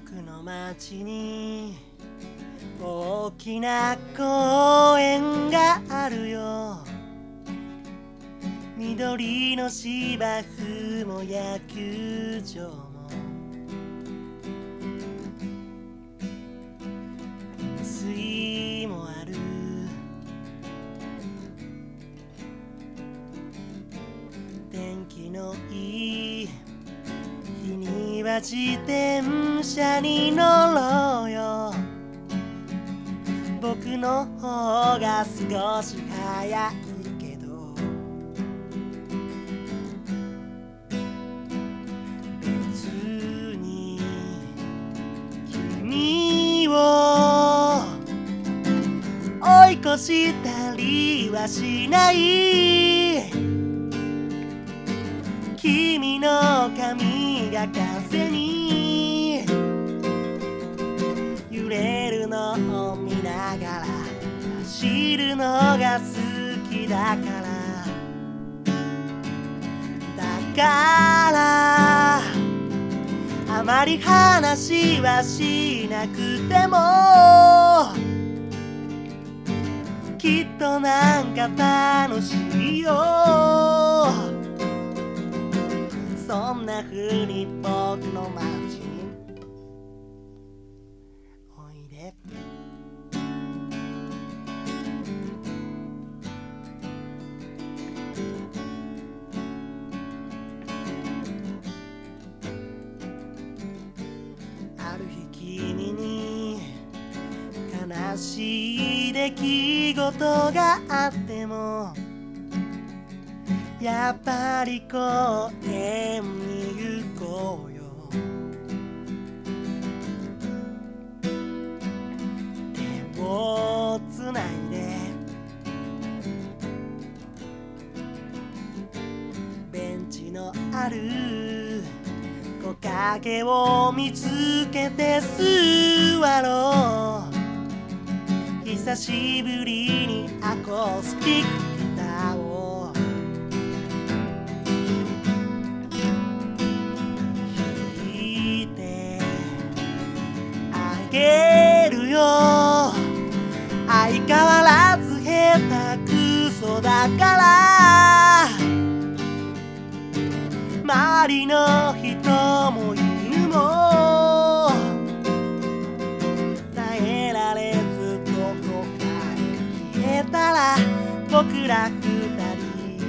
僕の町に大きな公園があるよ。緑の芝生も野球場も水もある。天気のいい日には自転車に乗ろうよ。僕の方が少し早いけど別に君を追い越したりはしない。君の髪が風に揺れるのを見ながら走るのが好きだから。だからあまり話はしなくてもきっとなんか楽しいよ。そんな風に僕の街においで。ある日君に悲しい出来事があってもやっぱり公園に行こうよ。手をつないでベンチのある木陰を見つけて座ろう。久しぶりにアコースティックギターを弾いてあげるよ。相変わらず下手くそだから周りの人も犬も耐えられずどこかへ消えたら僕ら二人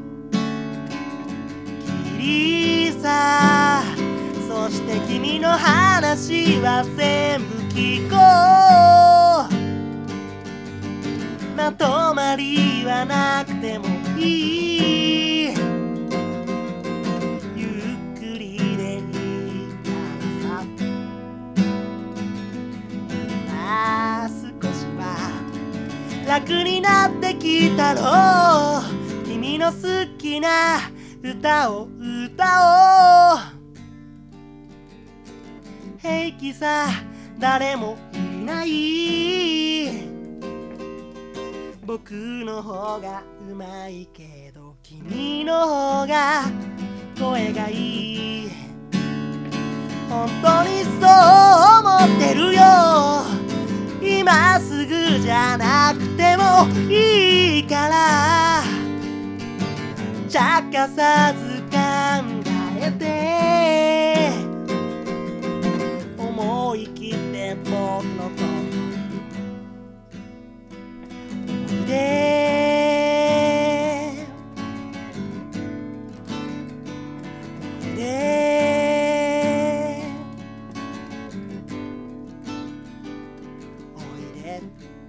きりさ。そして君の話は全部聞こう。まとまりはなくてもいい。ゆっくりでいいからさ。少しは楽になってきたろう。君の好きな歌を歌おう。平気さ誰もいない。僕の方がうまいけど君の方が声がいい。本当にそう思ってるよ。今すぐじゃなくてもいいからちゃかさず考えて思い切って僕のことおいでおいでおいで。